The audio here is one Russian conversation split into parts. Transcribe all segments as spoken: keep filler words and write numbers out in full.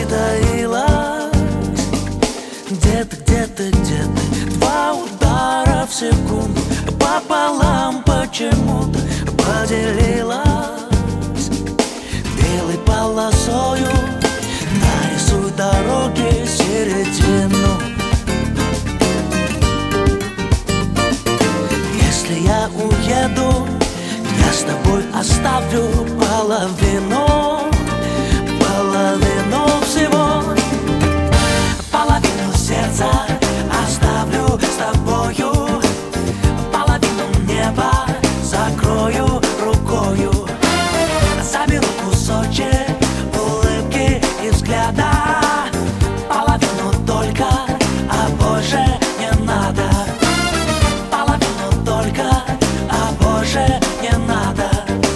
притаилась. Где-то, где-то, где-то два удара в секунду пополам почему-то поделилась. Белой полосою нарисуй дороги середину. Если я уеду, я с тобой оставлю половину, половину всего. Половину сердца оставлю с тобою, половину неба закрою рукою. Заберу кусочек улыбки и взгляда, половину только, а больше не надо. Половину только, а больше не надо.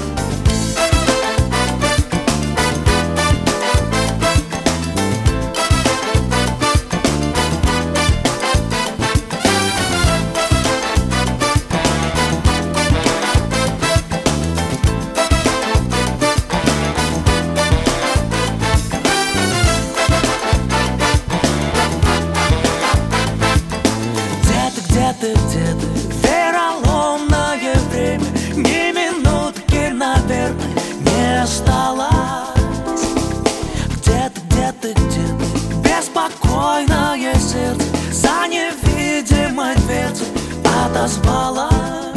Где-то, где-то вероломное время, ни минутки, наверное, не осталось. Где-то, где-то, где-то беспокойное сердце за невидимой дверцей отозвалось.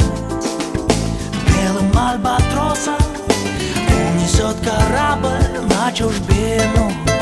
Белым альбатросом унесет корабль на чужбину.